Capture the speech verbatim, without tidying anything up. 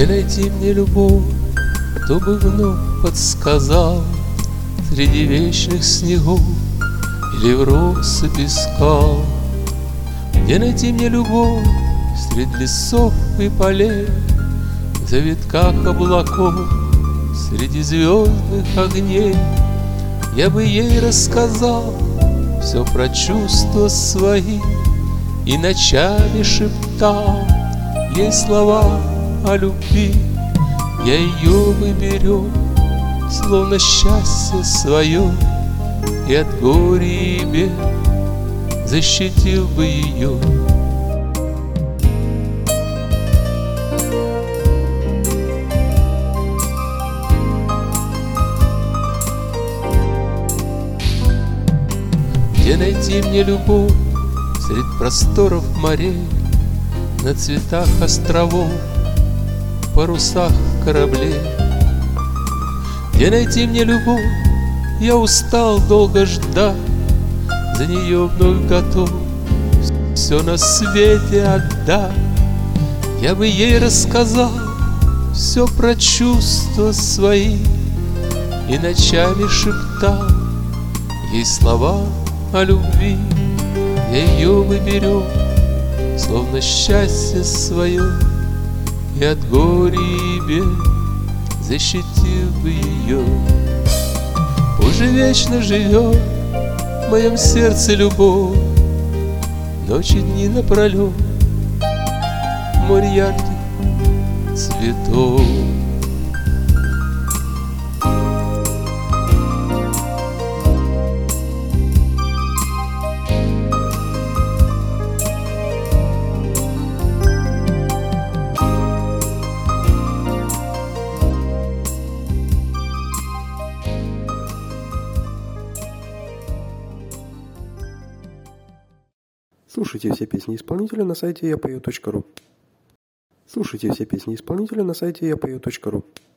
Где найти мне любовь, кто бы вновь подсказал среди вечных снегов или в россыпи скал? Где найти мне любовь среди лесов и полей, в завитках облаков, среди звездных огней? Я бы ей рассказал все про чувства свои и ночами шептал ей слова о любви. Я ее бы берег, словно счастье свое, и от горя и бед защитил бы ее. Где найти мне любовь средь просторов морей, на цветах островов, парусах кораблей? Где найти мне любовь? Я устал долго ждать, за нее вновь готов все на свете отдать. Я бы ей рассказал все про чувства свои и ночами шептал ей слова о любви. Я ее бы берег, словно счастье свое, и от горя и бед защитил бы ее. Пусть же вечно живет в моем сердце любовь, ночи дни напролет, море ярких цветов. Слушайте все песни исполнителя на сайте я пою точка ру. Слушайте все песни исполнителя на сайте я пою точка ру.